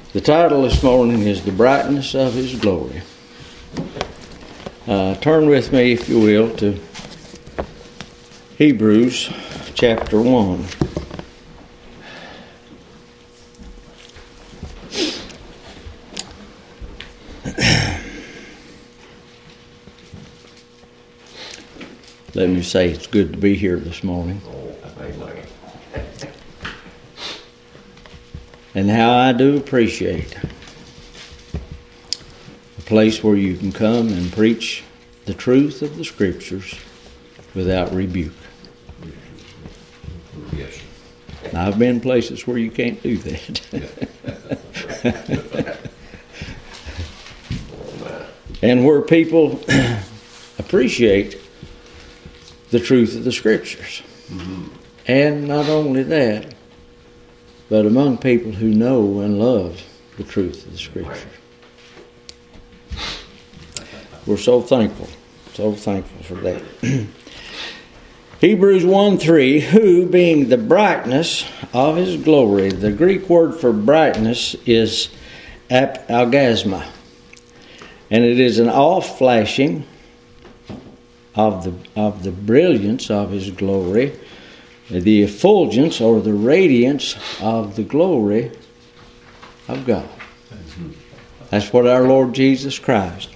The title this morning is The Brightness of His Glory. Turn with me, if you will, to Hebrews chapter 1. Let me say it's good to be here this morning. And how I do appreciate a place where you can come and preach the truth of the Scriptures without rebuke. Yes. Now, I've been places where you can't do that. And where people appreciate the truth of the Scriptures. Mm-hmm. And not only that, but among people who know and love the truth of the Scripture. We're so thankful for that. Hebrews 1:3, who being the brightness of His glory, the Greek word for brightness is algasma, and it is an off-flashing of the brilliance of His glory, the effulgence or the radiance of the glory of God. That's what our Lord Jesus Christ.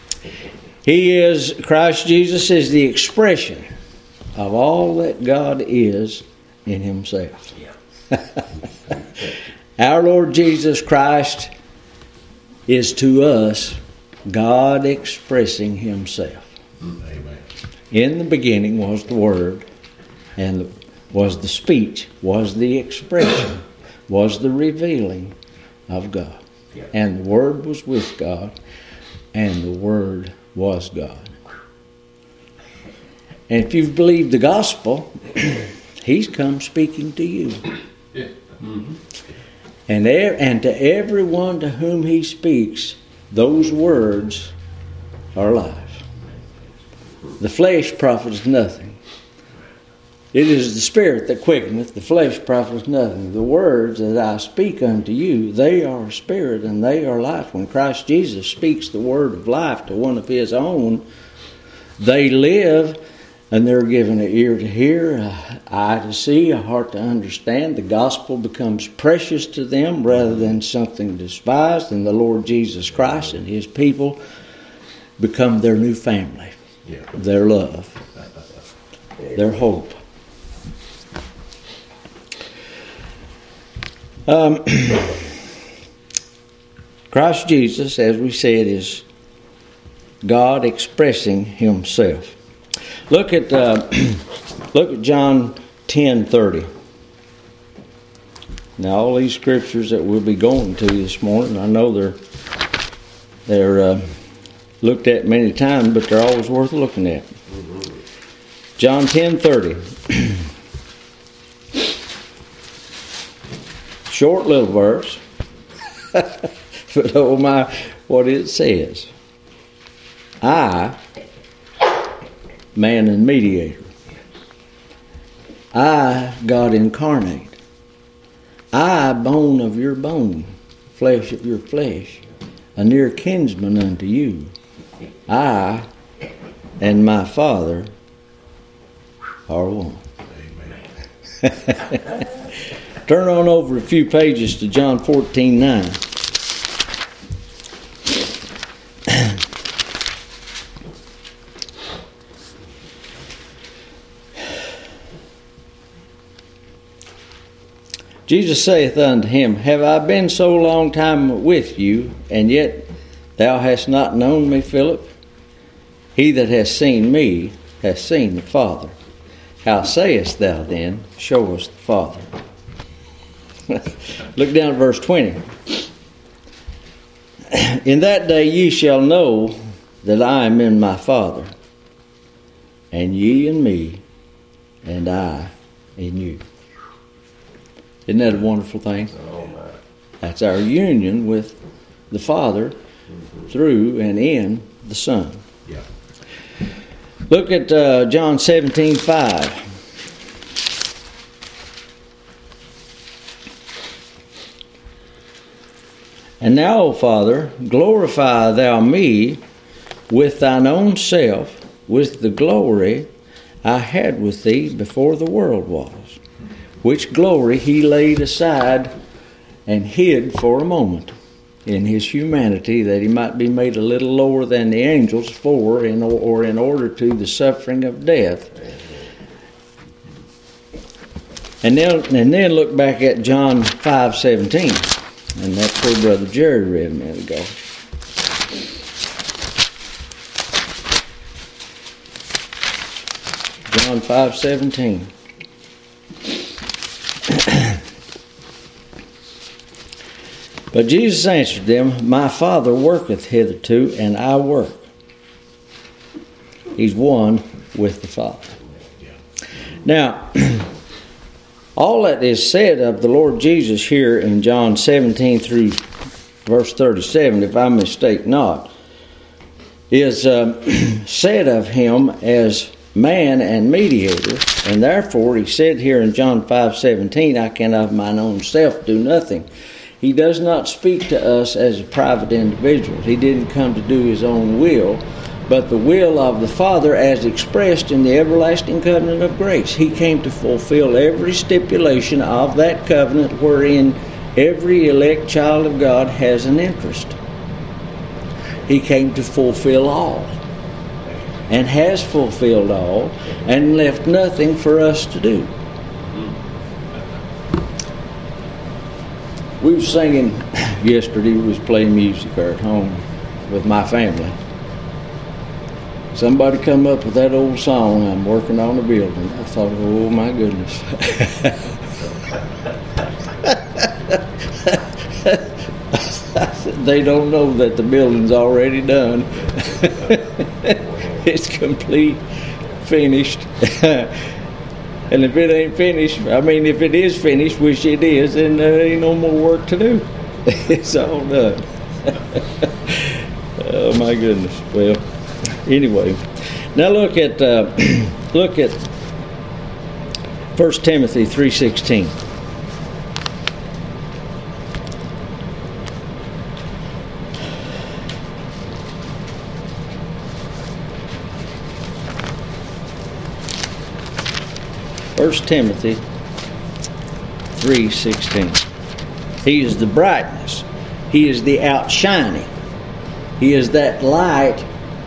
Christ Jesus is the expression of all that God is in Himself. Our Lord Jesus Christ is to us God expressing Himself. Amen. In the beginning was the Word, and was the speech, was the expression, was the revealing of God. Yeah. And the Word was with God, and the Word was God. And if you've believed the gospel, He's come speaking to you. Yeah. Mm-hmm. And to everyone to whom He speaks, those words are life. The flesh profits nothing. It is the Spirit that quickeneth, the flesh profits nothing. The words that I speak unto you, they are spirit and they are life. When Christ Jesus speaks the word of life to one of His own, they live, and they're given an ear to hear, an eye to see, a heart to understand. The gospel becomes precious to them rather than something despised, and the Lord Jesus Christ and His people become their new family, their love, their hope. Christ Jesus, as we said, is God expressing Himself. Look at John 10:30. Now, all these scriptures that we'll be going to this morning, I know they're looked at many times, but they're always worth looking at. John 10:30. Short little verse, but oh my, what it says. I, man and mediator. I, God incarnate. I, bone of your bone, flesh of your flesh, a near kinsman unto you. I and my Father are one. Amen. Turn on over a few pages to John 14:9. Jesus saith unto him, have I been so long time with you, and yet thou hast not known me, Philip? He that hath seen me hath seen the Father. How sayest thou then, show us the Father? Look down at verse 20. In that day ye shall know that I am in my Father, and ye in me, and I in you. Isn't that a wonderful thing? That's our union with the Father through and in the Son. Yeah. Look at John 17:5. And now, O Father, glorify thou me with thine own self, with the glory I had with thee before the world was, which glory he laid aside and hid for a moment in his humanity, that he might be made a little lower than the angels in order to the suffering of death. And then look back at John 5:17, and that's where Brother Jerry read a minute ago. John 5:17. But Jesus answered them, My Father worketh hitherto, and I work. He's one with the Father. Now, all that is said of the Lord Jesus here in John 17 through verse 37, if I mistake not, is said of him as man and mediator, and therefore he said here in John 5:17, I can of mine own self do nothing. He does not speak to us as a private individual. He didn't come to do his own will, but the will of the Father as expressed in the everlasting covenant of grace. He came to fulfill every stipulation of that covenant wherein every elect child of God has an interest. He came to fulfill all, and has fulfilled all, and left nothing for us to do. We were singing yesterday. We was playing music there at home with my family. Somebody come up with that old song, I'm working on a building. I thought, oh my goodness. They don't know that the building's already done. It's complete, finished. And if it ain't finished, if it is finished, which it is, then there ain't no more work to do. It's all done. Oh my goodness. Well, anyway, now look at 1 Timothy 3:16. First Timothy 3:16. He is the brightness. He is the outshining. He is that light.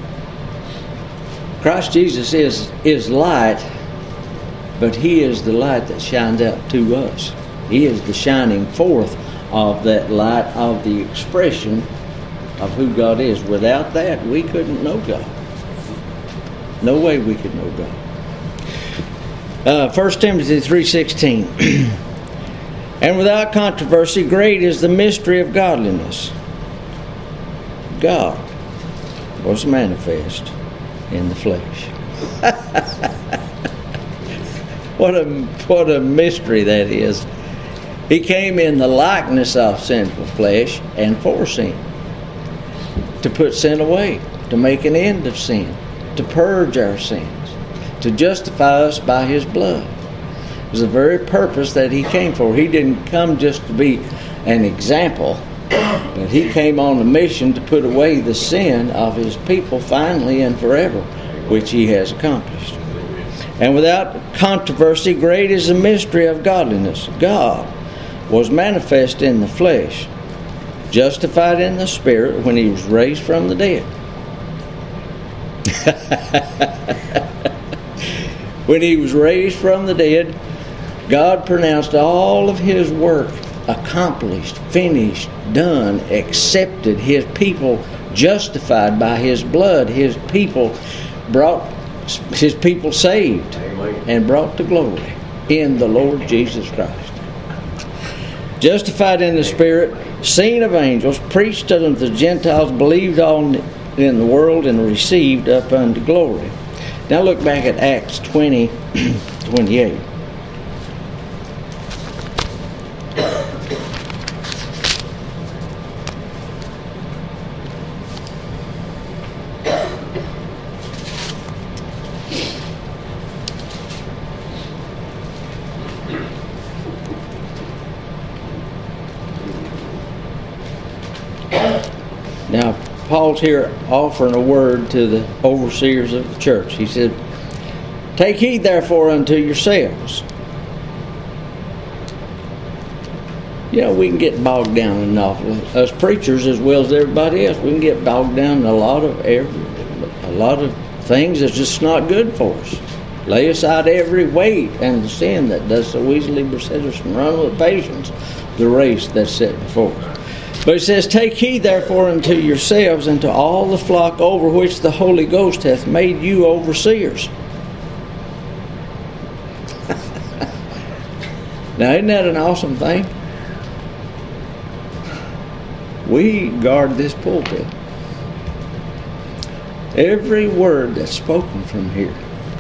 Christ Jesus is light, but He is the light that shines out to us. He is the shining forth of that light, of the expression of who God is. Without that, we couldn't know God. No way we could know God. 1 Timothy 3:16. And without controversy, great is the mystery of godliness. God was manifest in the flesh. What a mystery that is. He came in the likeness of sinful flesh and for sin, to put sin away, to make an end of sin, to purge our sins, to justify us by His blood. It was the very purpose that He came for. He didn't come just to be an example, but He came on a mission to put away the sin of His people finally and forever, which He has accomplished. And without controversy, great is the mystery of godliness. God was manifest in the flesh, justified in the Spirit when He was raised from the dead. When He was raised from the dead, God pronounced all of His work accomplished, finished, done, accepted. His people justified by His blood. His people saved and brought to glory in the Lord Jesus Christ. Justified in the Spirit, seen of angels, preached unto the Gentiles, believed on in the world, and received up unto glory. Now look back at Acts 20:28. Now, Paul's here offering a word to the overseers of the church. He said, "Take heed therefore unto yourselves." You know, we can get bogged down in an awful lot. Us preachers as well as everybody else, we can get bogged down in a lot of things that's just not good for us. Lay aside every weight and the sin that does so easily beset us, and run with patience the race that's set before us. But it says, "Take heed therefore unto yourselves and to all the flock over which the Holy Ghost hath made you overseers." Now, isn't that an awesome thing? We guard this pulpit. Every word that's spoken from here,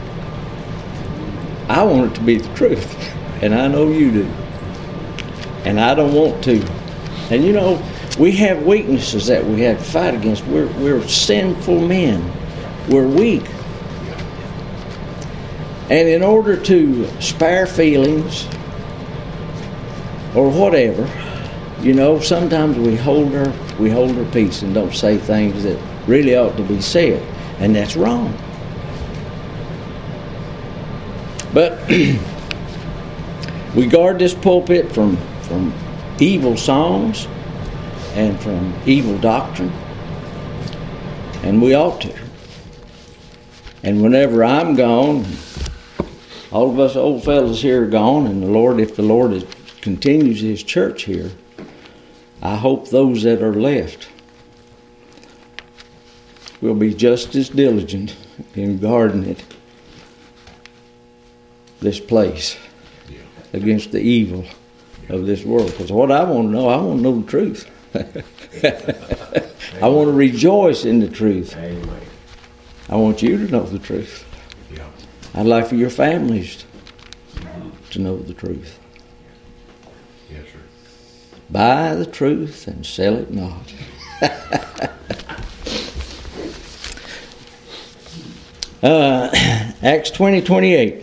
I want it to be the truth, and I know you do. And I don't want to. And you know, we have weaknesses that we have to fight against. We're sinful men. We're weak. And in order to spare feelings or whatever, you know, sometimes we hold our peace and don't say things that really ought to be said, and that's wrong. But we guard this pulpit from evil songs and from evil doctrine, and we ought to. And whenever I'm gone, all of us old fellas here are gone, and if the Lord continues His church here, I hope those that are left will be just as diligent in guarding this place against the evil of this world. Because what I want to know the truth. I want to rejoice in the truth. Amen. I want you to know the truth. I'd like for your families to know the truth. Yes, sir. Buy the truth and sell it not. Acts 20:28.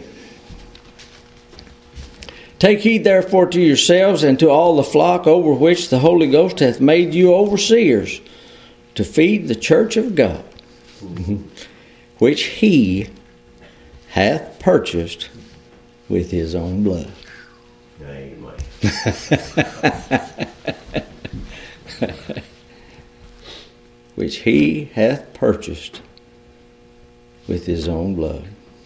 "Take heed therefore to yourselves and to all the flock over which the Holy Ghost hath made you overseers, to feed the church of God, which He hath purchased with His own blood." Amen. Which He hath purchased with His own blood.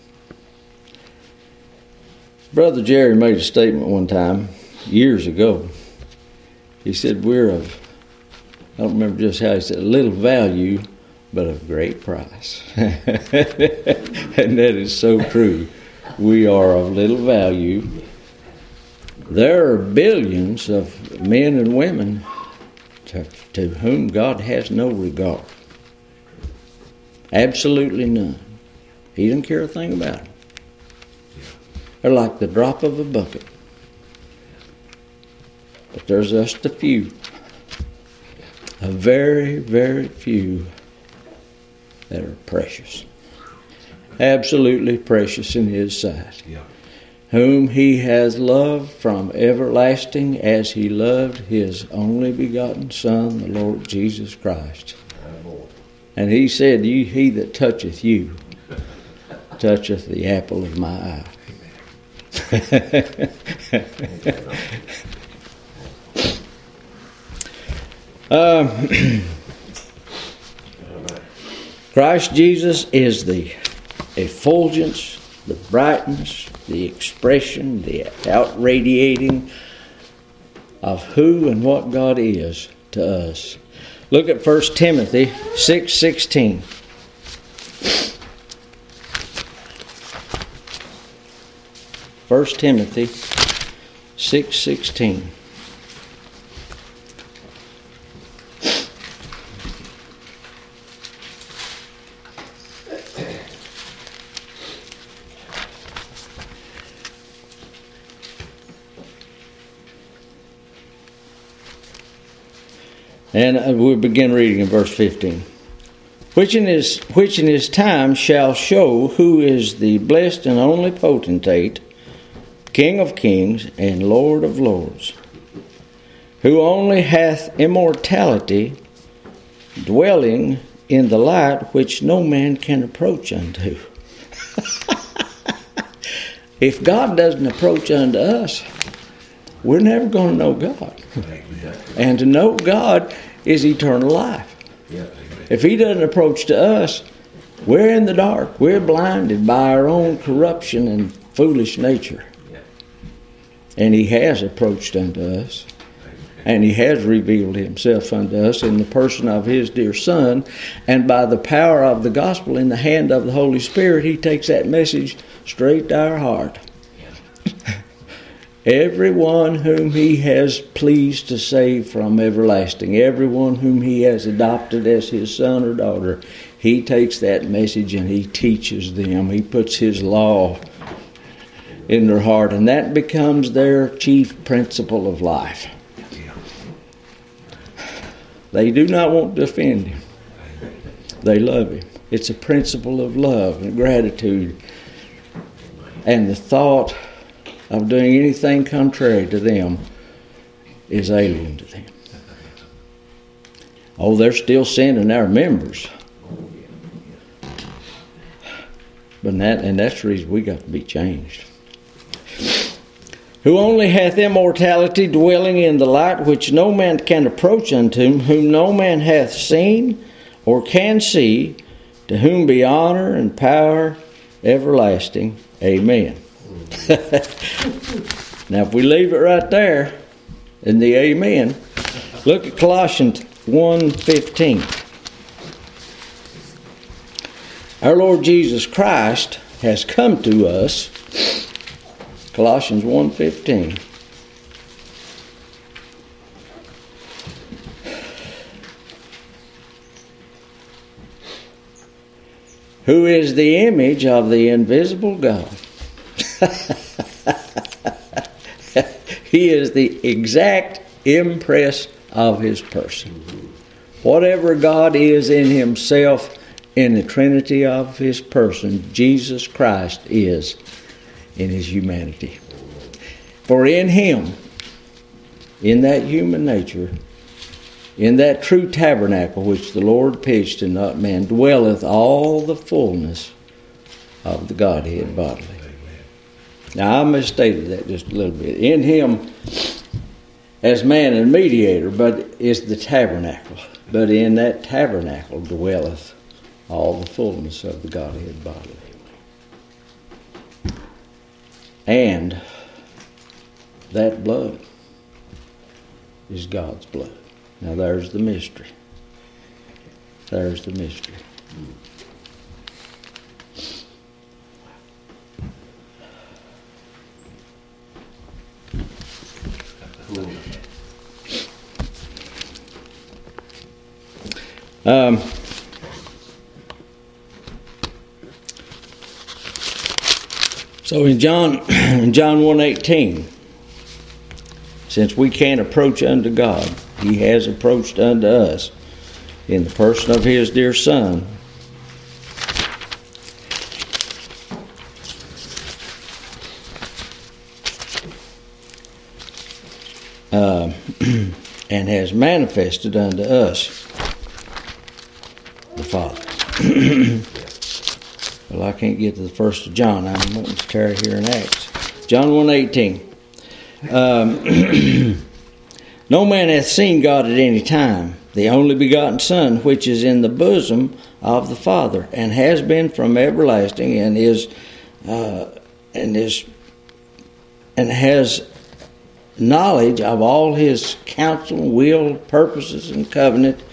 Brother Jerry made a statement one time, years ago. He said, "We're of," I don't remember just how he said, "little value, but of great price." And that is so true. We are of little value. There are billions of men and women to whom God has no regard. Absolutely none. He doesn't care a thing about them. They're like the drop of a bucket. But there's just a few. A very, very few that are precious. Absolutely precious in His sight. Yeah. Whom He has loved from everlasting, as He loved His only begotten Son, the Lord Jesus Christ. And He said, "He that toucheth you, toucheth the apple of my eye." Christ Jesus is the effulgence, the brightness, the expression, the outradiating of who and what God is to us. Look at 1 Timothy 6:16. 1 Timothy 6:16. And we'll begin reading in verse 15. Which in his time shall show who is the blessed and only potentate, King of kings and Lord of lords, who only hath immortality dwelling in the light which no man can approach unto. If God doesn't approach unto us, we're never going to know God. And to know God is eternal life. If He doesn't approach to us, we're in the dark. We're blinded by our own corruption and foolish nature. And He has approached unto us. And He has revealed Himself unto us in the person of His dear Son. And by the power of the gospel in the hand of the Holy Spirit, He takes that message straight to our heart. Everyone whom He has pleased to save from everlasting, everyone whom He has adopted as His son or daughter, He takes that message and He teaches them. He puts His law in their heart, and that becomes their chief principle of life. They do not want to offend Him. They love Him. It's a principle of love and gratitude. And the thought of doing anything contrary to them is alien to them. Oh, they're still sending our members. But that's the reason we got to be changed. Who only hath immortality, dwelling in the light which no man can approach unto, whom no man hath seen or can see, to whom be honor and power everlasting. Amen. Now if we leave it right there in the amen, look at Colossians 1:15. Our Lord Jesus Christ has come to us. Colossians 1:15. Who is the image of the invisible God. He is the exact impress of His person. Whatever God is in Himself, in the Trinity of His person, Jesus Christ is in His humanity. For in Him, in that human nature, in that true tabernacle which the Lord pitched and not man, dwelleth all the fullness of the Godhead bodily. Now I misstated that just a little bit. In Him as man and mediator, but is the tabernacle. But in that tabernacle dwelleth all the fullness of the Godhead bodily. And that blood is God's blood. Now there's the mystery. There's the mystery. So in John 1:18, since we can't approach unto God, He has approached unto us in the person of His dear Son. And has manifested unto us the Father. Well, I can't get to the 1st of John. I'm wanting to carry here in Acts. John 1:18. No man hath seen God at any time, the only begotten Son, which is in the bosom of the Father, and has been from everlasting, and has knowledge of all His counsel, will, purposes, and covenant,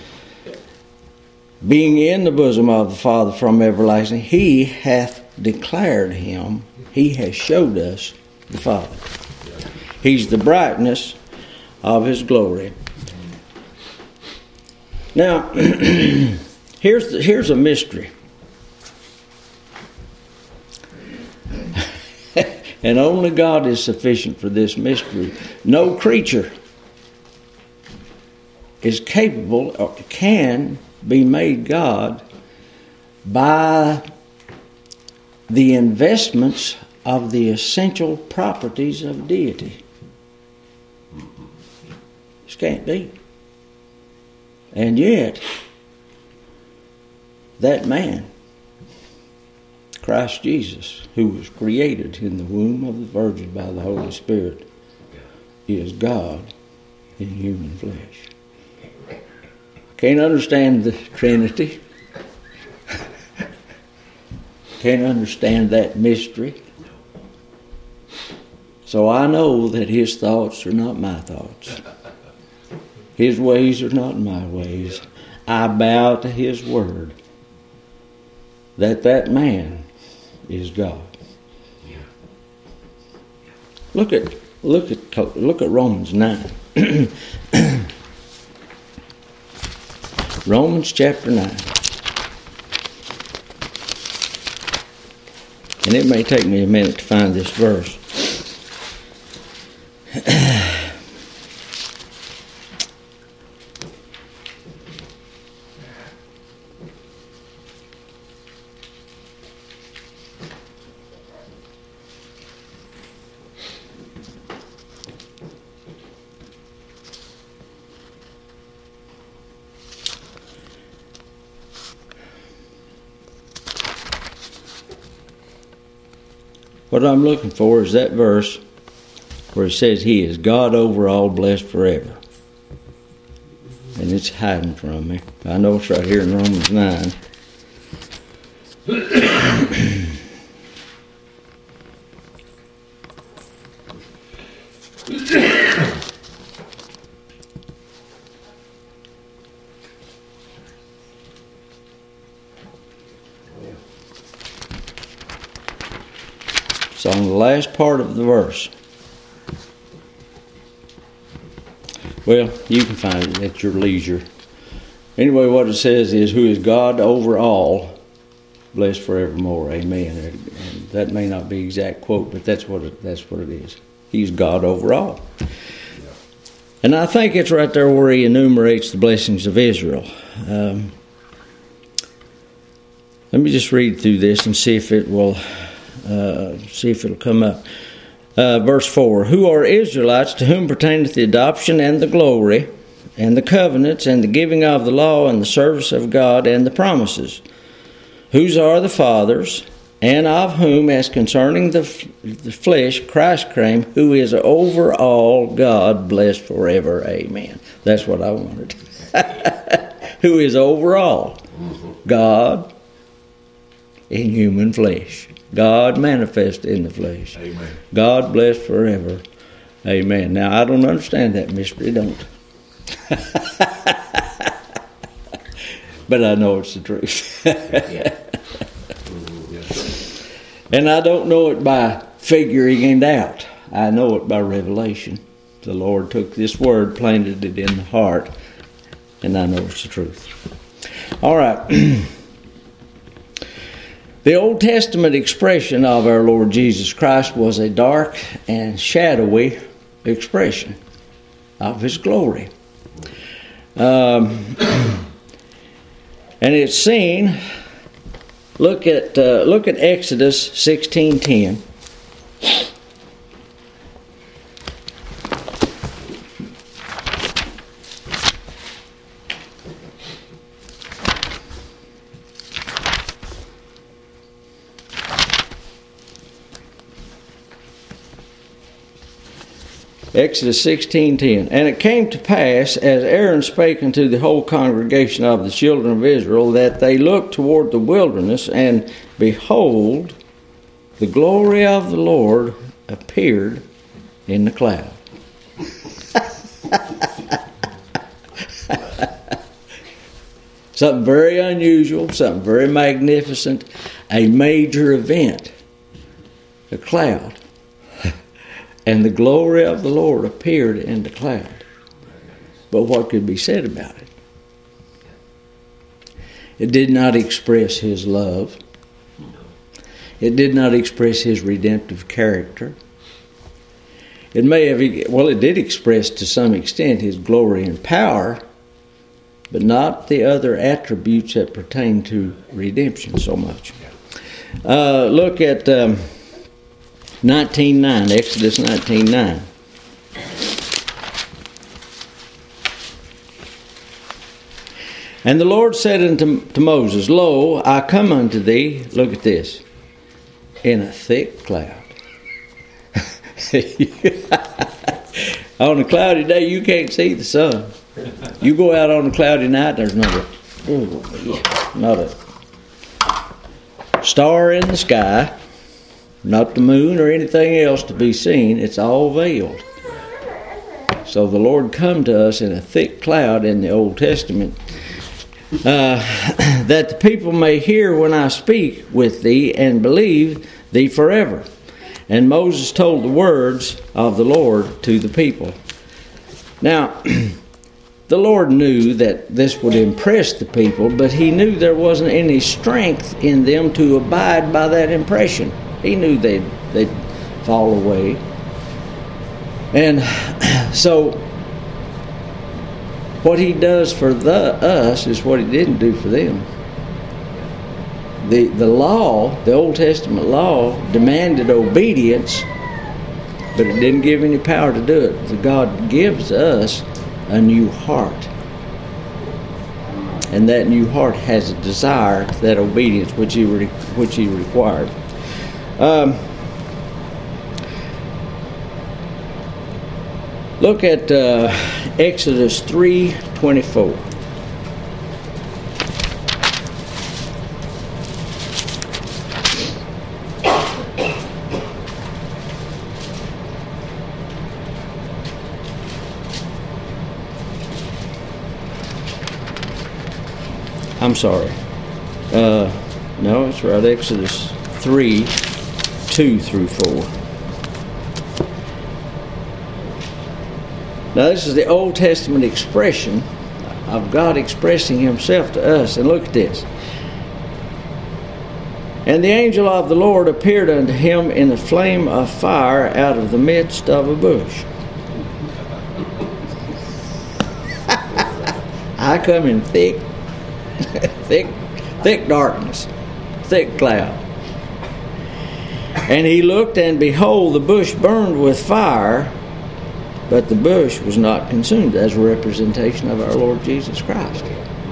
being in the bosom of the Father from everlasting. He hath declared Him. He has showed us the Father. He's the brightness of His glory. Now, here's a mystery. And only God is sufficient for this mystery. No creature is capable or can be made God by the investments of the essential properties of deity. This can't be. And yet, that man, Christ Jesus, who was created in the womb of the Virgin by the Holy Spirit, is God in human flesh. Can't understand the Trinity. Can't understand that mystery. So I know that His thoughts are not my thoughts. His ways are not my ways. I bow to His word that man is God. Look at Romans 9. Romans chapter 9. And it may take me a minute to find this verse. What I'm looking for is that verse where it says He is God over all, blessed forever. And it's hiding from me. I know it's right here in Romans 9. It's on the last part of the verse. Well, you can find it at your leisure. Anyway, what it says is, who is God over all, blessed forevermore. Amen. And that may not be exact quote, but that's what it is. He's God over all. And I think it's right there where he enumerates the blessings of Israel. Let me just read through this and see if it'll come up. Verse 4, who are Israelites, to whom pertaineth the adoption and the glory, and the covenants, and the giving of the law, and the service of God, and the promises, whose are the fathers, and of whom, as concerning the flesh, Christ came, who is over all, God, blessed forever. Amen. That's what I wanted. Who is over all, God in human flesh. God manifest in the flesh. Amen. God blessed forever. Amen. Now, I don't understand that mystery, don't. But I know it's the truth. And I don't know it by figuring it out. I know it by revelation. The Lord took this word, planted it in the heart, and I know it's the truth. All right. The Old Testament expression of our Lord Jesus Christ was a dark and shadowy expression of His glory. And it's seen. Look at Exodus 16:10. Exodus 16:10. And it came to pass, as Aaron spake unto the whole congregation of the children of Israel, that they looked toward the wilderness, and behold, the glory of the Lord appeared in the cloud. Something very unusual, something very magnificent, a major event, a cloud. And the glory of the Lord appeared in the cloud. But what could be said about it? It did not express His love. It did not express His redemptive character. It did express to some extent His glory and power, but not the other attributes that pertain to redemption so much. Look at 19:9, Exodus 19:9. And the Lord said unto Moses, Lo, I come unto thee, look at this, in a thick cloud. On a cloudy day, you can't see the sun. You go out on a cloudy night, there's not a star in the sky, not the moon or anything else to be seen. It's all veiled. So the Lord come to us in a thick cloud in the Old Testament, that the people may hear when I speak with thee and believe thee forever. And Moses told the words of the Lord to the people. Now, the Lord knew that this would impress the people, but he knew there wasn't any strength in them to abide by that impression. He knew they'd fall away. And so, what he does for us is what he didn't do for them. The law, the Old Testament law, demanded obedience, but it didn't give any power to do it. God gives us a new heart. And that new heart has a desire to that obedience which he required. Look at Exodus 3:24. I'm sorry. No, it's right. Exodus 3:2-4. Now, this is the Old Testament expression of God expressing himself to us. And look at this. And the angel of the Lord appeared unto him in a flame of fire out of the midst of a bush. I come in thick darkness, thick cloud. And he looked, and behold, the bush burned with fire, but the bush was not consumed, as a representation of our Lord Jesus Christ.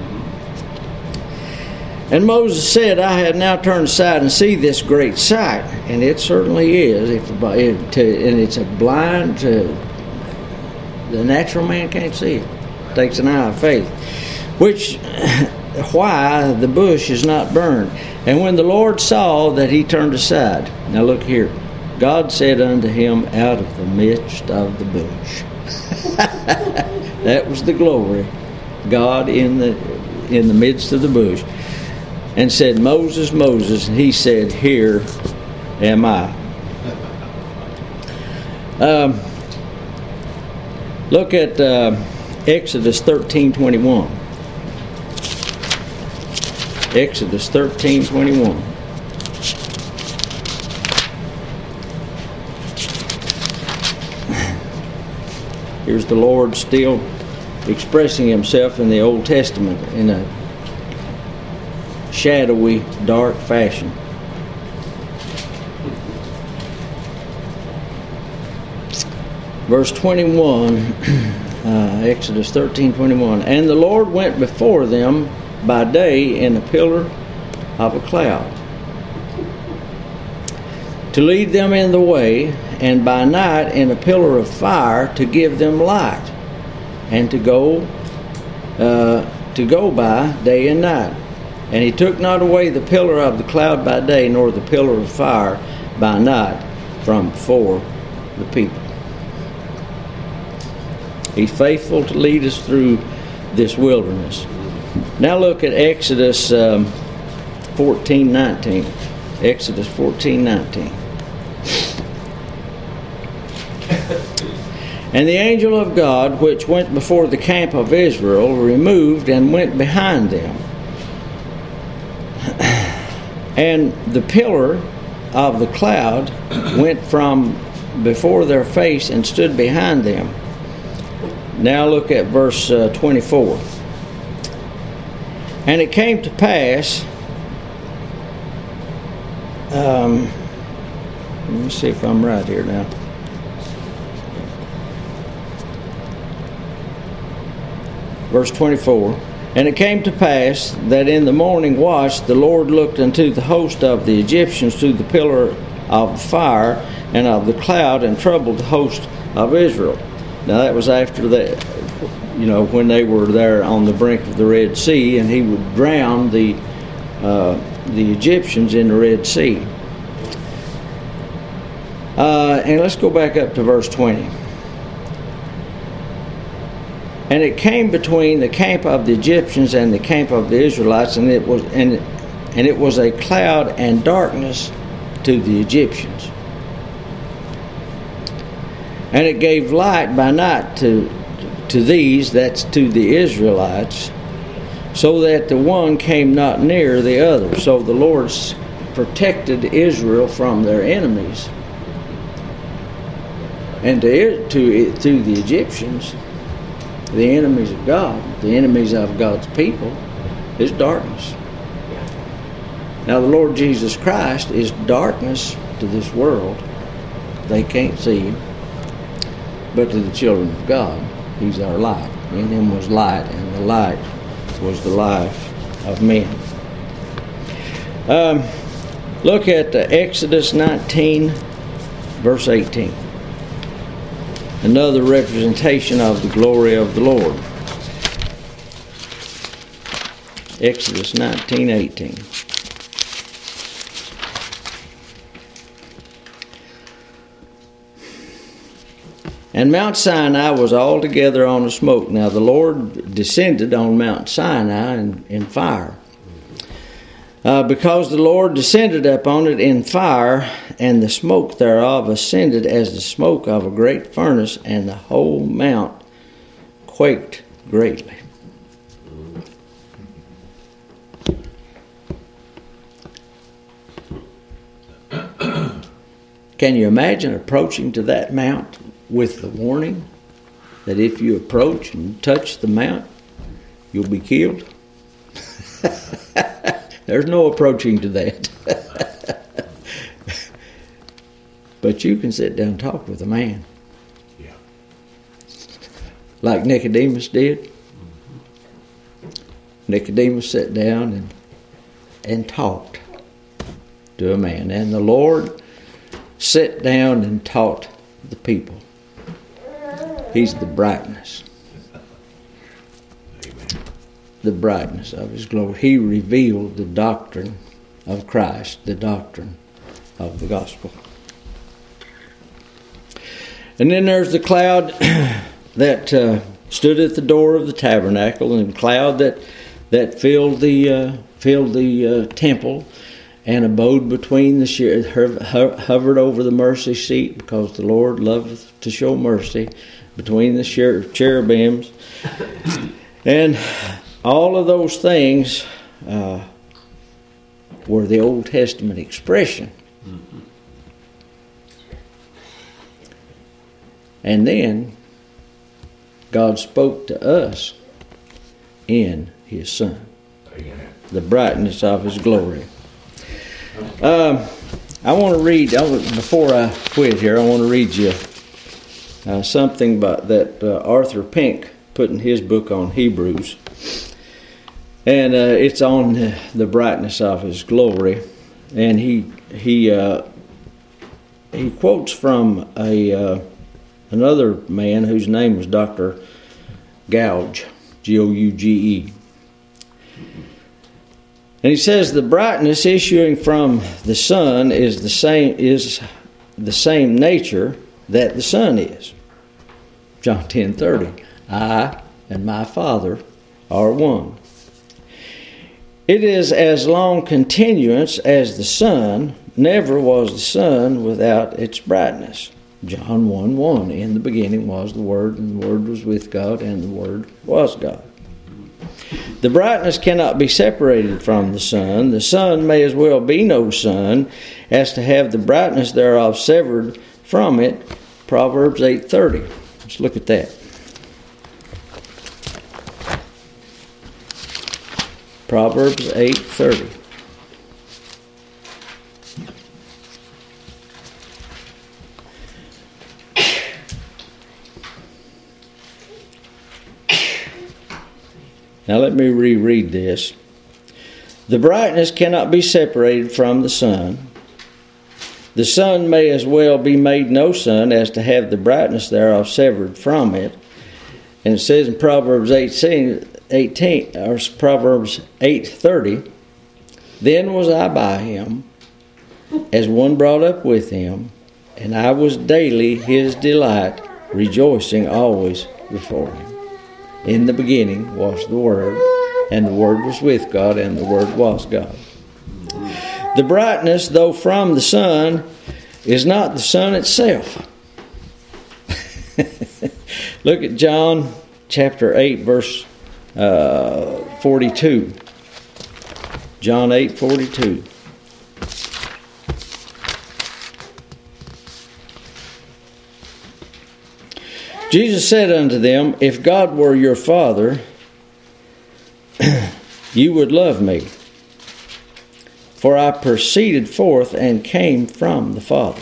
And Moses said, I had now turned aside and see this great sight. And it certainly is. And it's a blind, the natural man can't see it. It takes an eye of faith. Why the bush is not burned. And when the Lord saw that he turned aside. Now look here. God said unto him out of the midst of the bush. That was the glory. God in the midst of the bush. And said, Moses, Moses. And he said, Here am I. Look at Exodus 13:21. Exodus 13:21. Here's the Lord still expressing himself in the Old Testament in a shadowy, dark fashion. Verse 21, Exodus 13:21. And the Lord went before them by day in a pillar of a cloud, to lead them in the way, and by night in a pillar of fire to give them light, and to go by day and night. And he took not away the pillar of the cloud by day, nor the pillar of fire by night from before the people. He's faithful to lead us through this wilderness. Now look at Exodus 14:19. Exodus 14:19. And the angel of God, which went before the camp of Israel, removed and went behind them. And the pillar of the cloud went from before their face and stood behind them. Now look at verse 24. And it came to pass, let me see if I'm right here now. Verse 24. And it came to pass that in the morning watch the Lord looked unto the host of the Egyptians through the pillar of fire and of the cloud, and troubled the host of Israel. Now that was after that, when they were there on the brink of the Red Sea, and he would drown the Egyptians in the Red Sea. And let's go back up to verse 20. And it came between the camp of the Egyptians and the camp of the Israelites, and it was a cloud and darkness to the Egyptians. And it gave light by night to these, that's to the Israelites, so that the one came not near the other. So the Lord protected Israel from their enemies. And to the Egyptians, the enemies of God, the enemies of God's people, is darkness. Now the Lord Jesus Christ is darkness to this world. They can't see Him. But to the children of God, He's our light. In Him was light, and the light was the life of men. Look at Exodus 19, verse 18. Another representation of the glory of the Lord. Exodus 19:18. And Mount Sinai was altogether on a smoke. Now the Lord descended on Mount Sinai in fire. Because the Lord descended upon it in fire, and the smoke thereof ascended as the smoke of a great furnace, and the whole mount quaked greatly. Can you imagine approaching to that mount with the warning that if you approach and touch the mount, you'll be killed? There's no approaching to that. But you can sit down and talk with a man. Yeah. Like Nicodemus did. Mm-hmm. Nicodemus sat down and talked to a man. And the Lord sat down and taught the people. He's the brightness. Amen. The brightness of His glory. He revealed the doctrine of Christ, the doctrine of the gospel. And then there's the cloud that stood at the door of the tabernacle, and the cloud that filled the temple, and abode between the hovered over the mercy seat, because the Lord loveth to show mercy, between the cherubims. And all of those things were the Old Testament expression. Mm-hmm. And then God spoke to us in His Son. Amen. The brightness of His glory. I want to read, before I quit here, I want to read you something that Arthur Pink put in his book on Hebrews. And it's on the brightness of His glory. And he quotes from another man whose name was Dr. Gouge, Gouge. And he says the brightness issuing from the sun is the same nature that the sun is. John 10:30. I and my Father are one. It is as long continuance as the sun. Never was the sun without its brightness. John 1:1. In the beginning was the Word, and the Word was with God, and the Word was God. The brightness cannot be separated from the sun. The sun may as well be no sun as to have the brightness thereof severed from it. Proverbs 8:30. Let's look at that. Proverbs 8:30. Now let me reread this. The brightness cannot be separated from the sun. The sun may as well be made no sun as to have the brightness thereof severed from it. And it says in Proverbs 18 or Proverbs 8:30, then was I by him, as one brought up with him, and I was daily his delight, rejoicing always before him. In the beginning was the Word, and the Word was with God, and the Word was God. The brightness, though from the sun, is not the sun itself. Look at John chapter 8, verse 42. John 8:42. Jesus said unto them, if God were your Father, you would love me. For I proceeded forth and came from the Father.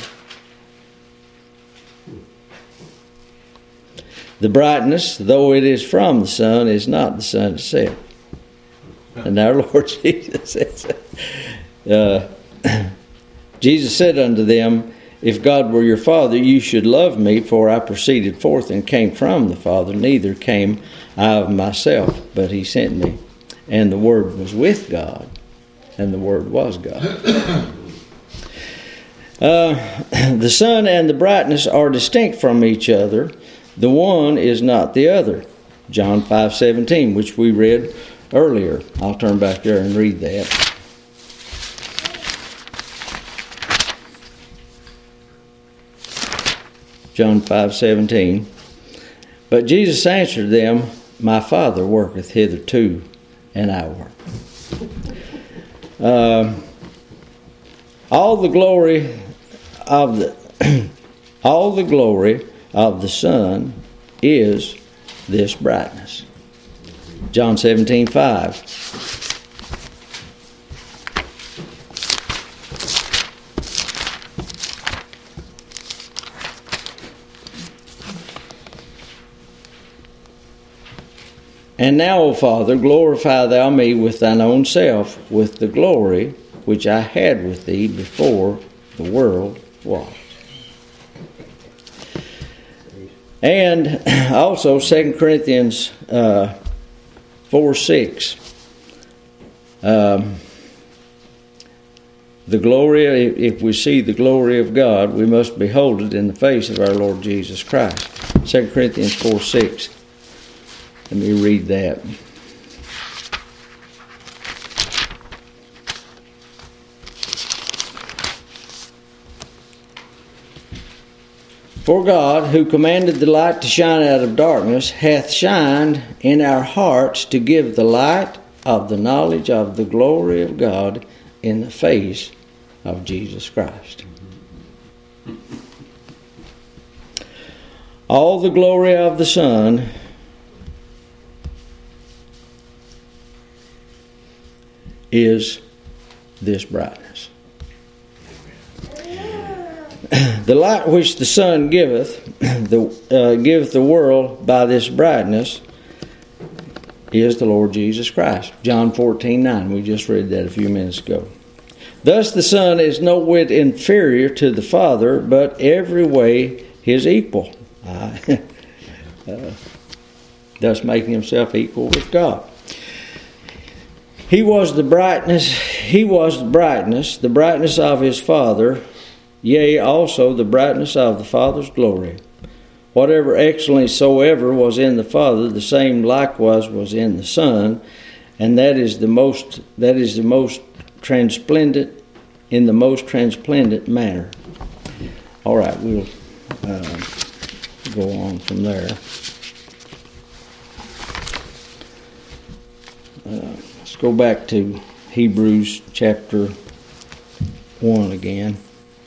The brightness, though it is from the sun, is not the sun itself. And our Lord Jesus says, Jesus said unto them, if God were your Father, you should love me, for I proceeded forth and came from the Father. Neither came I of myself, but he sent me. And the Word was with God, and the Word was God. The sun and the brightness are distinct from each other. The one is not the other. John 5:17, which we read earlier. I'll turn back there and read that. John 5:17. But Jesus answered them, my Father worketh hitherto, and I work. All the glory of the sun is this brightness. John 17:5. And now, O Father, glorify thou me with thine own self, with the glory which I had with thee before the world was. And also 2 Corinthians 4:6. The glory, if we see the glory of God, we must behold it in the face of our Lord Jesus Christ. 2 Corinthians 4:6. Let me read that. For God, who commanded the light to shine out of darkness, hath shined in our hearts to give the light of the knowledge of the glory of God in the face of Jesus Christ. All the glory of the sun is this brightness. The light which the sun giveth the world by this brightness is the Lord Jesus Christ. John 14:9. We just read that a few minutes ago. Thus the Son is no whit inferior to the Father, but every way his equal. Thus making himself equal with God. He was the brightness of his Father, yea, also the brightness of the Father's glory. Whatever excellence soever was in the Father, the same likewise was in the Son, and that is the most transplendent, in the most transplendent manner. All right, we'll go on from there. Let's go back to Hebrews chapter 1 again.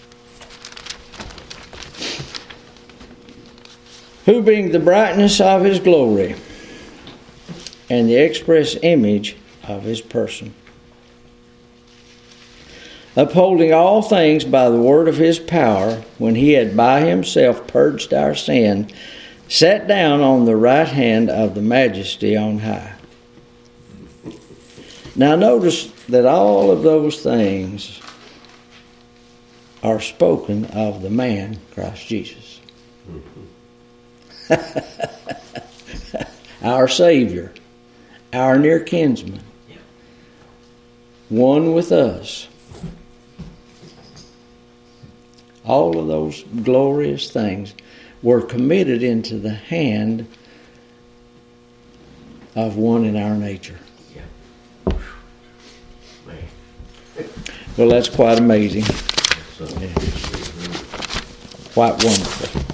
Who being the brightness of his glory and the express image of his person, upholding all things by the word of his power, when he had by himself purged our sin, sat down on the right hand of the majesty on high. Now notice that all of those things are spoken of the man, Christ Jesus. Our Savior, our near kinsman, one with us. All of those glorious things were committed into the hand of one in our nature. Well, that's quite amazing. Quite wonderful.